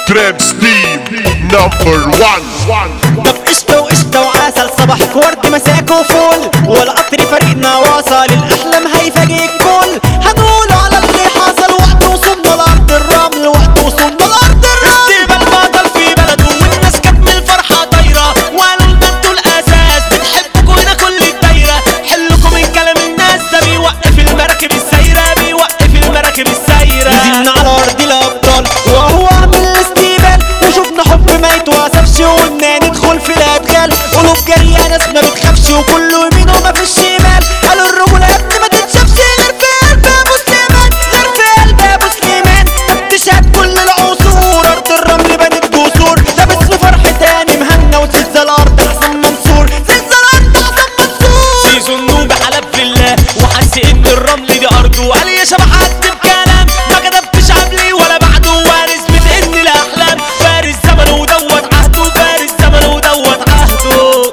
تراب ستيم نمبر 1. ده في قشطة وقشطة وعسل، صباحك ورد مساكه فول، والقطر فريقنا وصل الأحلام هيفاجئ الكل. هنقول على اللي حصل وقت وصلنا لأرض الرمل، وقت وصلنا لأرض الرمل. استقبال بطل في بلده والناس كانت من الفرحة طايرة، وقالوا ده انتوا الأساس بنحبكوا هنا كل الدايرة. حلكوا من كلام الناس ده بيوقف المراكب السايرة، بيوقف المراكب السايرة. نزلنا على أرض الأبطال وهو عامل الاستقبال، وشوفنا حب ما يتوصفش وقلنا ندخل في الأدغال. قلوب جريئة ناس ما بتخافش وكله يمين وما في الشمال. قالوا الرجولة يا ابني ما تتشافش غير في قلب أبو سليمان، غير في قلب أبو سليمان. تشهد كل العصور أرض الرمل بنت جسور، ده باسم فرح تاني مهنا وزلزال أرض حسن منصور، زلزال أرض حسن منصور. سيزون نوبة حلف بالله وحس إن الرمل دي أرضه، قال يا شبح أكتب كلام ما كتبتش قبلي ولا بعده، وارث بتئن الأحلام فارس زمنه ودوت عهده، فارس زمنه ودوت عهده.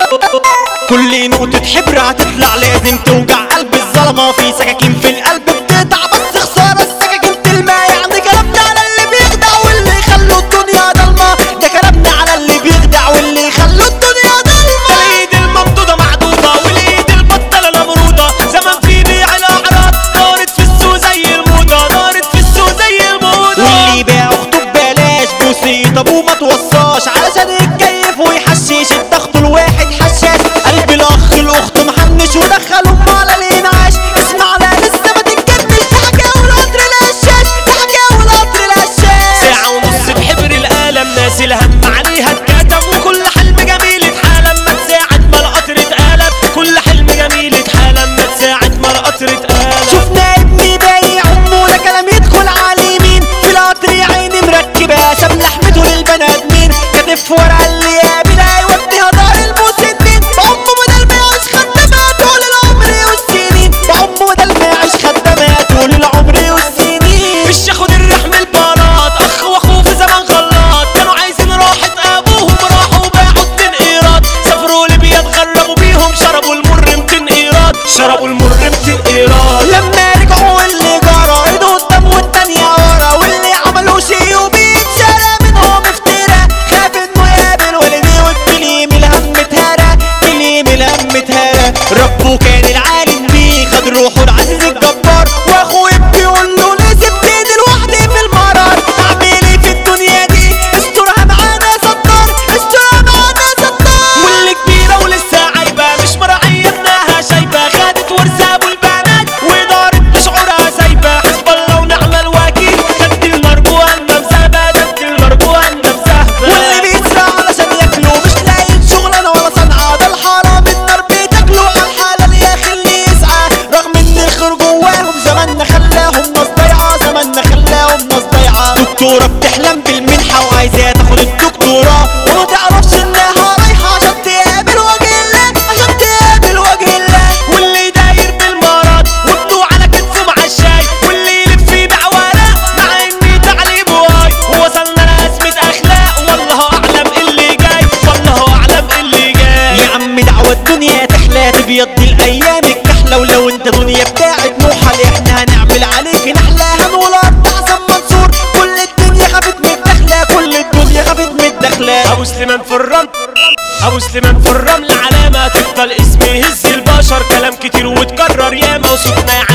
كل نقطة حبر هتطلع لازم توجع قلب الظلمة، في سكاكين في القلب بتقطع بس خسارة السكاكين تلمع. يعني كلامنا على اللي بيخدع واللي يخلوا الدنيا ضلمة، ده كلامنا على اللي بيخدع واللي يخلوا الدنيا ضلمة. الإيد الممدودة معدودة والإيد البطلة نمرودة، زمان في بيع الأعراض دارت في السوق زي الموضة، دارت في السوق زي الموضة. واللي يبيع أخته ببلاش بوسيط أبوه ما توصاش، علشان يتكيف ويحشش الضغط الواحد حشاش. قلب الأخ الأخت محنش ودخلهم على الإنعاش. اسمع لا لسه ما تتجنش، ده حكاوي القطر القشاش، ده حكاوي القطر القشاش. ساعة ونص بحبر القلم ناس الهم عليها اتكتب، وكل حلم جميل اتحلم ما ساعة ما القطر اتقلب، كل حلم جميل اتحلم ما ساعة ما القطر اتقلب. شفنا ابني بايع أمه ده كلام يدخل على اليمين، في القطر يا عيني مركبة ساب لحمته للبني آدمين، كتف ورا اللي قابلها يوديها دار المسنين. أمه بدل ما يعيش خدامة طول العمر والسنين، أمه بدل ما يعيش خدامة طول العمر والسنين. مش ياخد الرحم البلاط أخ وأخوه في زمن خلاط، كانوا عايزين راحة أبوهم راحوا باعوا 2 قيراط، سافروا ليبيا اتغربوا بيهم شربوا المر 200 قيراط، شربوا المر 200 قيراط. لما رجعوا اللي جرى ايده قدام والتانية ورا، واللي عملوا شي وبيتشرى منهم افترا، خاف انه يقابل والديه والكليم الهم اتهرى، كليم الهم اتهرى. ربه كان العالم بيه خد روحه العزيز الجبار، واخوه بيقول له ليه سبتني لوحدي في المرار. اعمل ايه في الدنيا دي استرها معانا ستار، استرها معانا ستار. واللي كبيرة ولسه عايبة مش مراعية انها شايبة، خدت ورث ابو البنات ودارت بشعورها سايبة. حسب الله ونعم الوكيل خدت المرجوة مزهبة، خدت المرجوة مزهبة. واللي بيسرع علشان ياكله مش لاقي شغلانة ولا صنعة، ده الحرام النار بتاكله على الحلال يا اخي اللي يسعى. رغم ان الخير جواهم زماننا خلاهم ناس ضايعة، زماننا خلاهم ناس ضايعة. دكتورة بتحلم بالمنحة وعايزة تاخد الدكتوراه، وما تعرفش انها رايحة عشان تقابل وجه الله، عشان تقابل وجه الله. واللي داير بالمرض وابنه على كتفه مع الشاي، واللي يلف يبيع ورق مع ان تعليمه هاي. ووصلنا لأزمة أخلاق والله أعلم اللي جاي، والله أعلم اللي جاي. يا عم دعوة الدنيا تحلى تبيض الأيام الكحلة، ولو انت دنيا بتاعت موحل احنا هنعمل عليك نحلة. هنقول أرض حسن منصور كل الدنيا خافت من الدخلة، كل الدنيا خافت من الدخلة. أبو سليمان في الرمل، أبو سليمان في الرمل علامة تفضل اسمي يهز البشر، كلام كتير وتكرر ياما وصوتنا